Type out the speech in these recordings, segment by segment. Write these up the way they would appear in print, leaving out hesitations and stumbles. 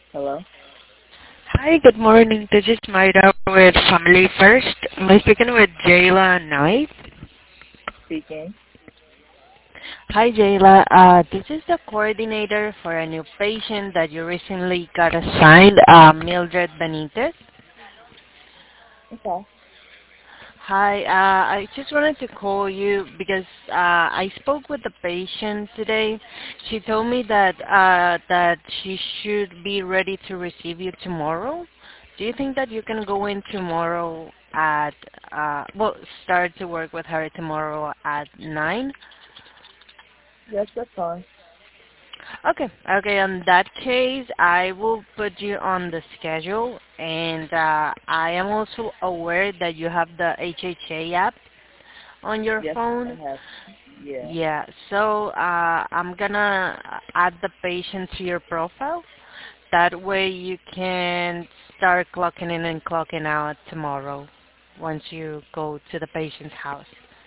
Hello? Hi, good morning. This is Mayra with Family First. I'm speaking with Jayla Knight. Speaking. Hi, Jayla. This is the coordinator for a new patient that you recently got assigned, Mildred Benitez. Okay. Hi, I just wanted to call you because I spoke with the patient today. She told me that she should be ready to receive you tomorrow. Do you think that you can go in tomorrow at start to work with her tomorrow at 9? Yes, that's fine. Okay. In that case, I will put you on the schedule, and I am also aware that you have the HHA app on your Yes, I phone. have. Yeah. Yeah, so I'm gonna add the patient to your profile. That way you can start clocking in and clocking out tomorrow once you go to the patient's house.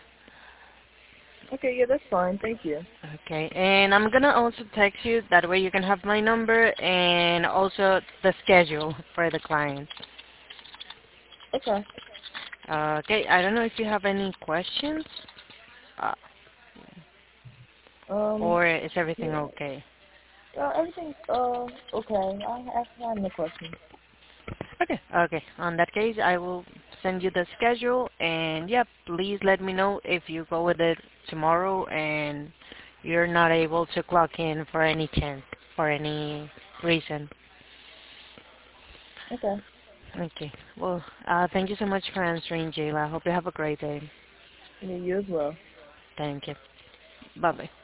Okay, yeah, that's fine. Thank you. Okay, and I'm gonna also text you. That way you can have my number and also the schedule for the client. Okay. Okay, I don't know if you have any questions, uh, Um, or is everything yeah. okay? Everything's, okay. I have no questions. Okay. On that case, I will send you the schedule, and yeah, please let me know if you go with it tomorrow and you're not able to clock in for any chance, for any reason. Okay. Okay. Well, thank you so much for answering, Jayla. I hope you have a great day. Yeah, you as well. Thank you. Bye bye.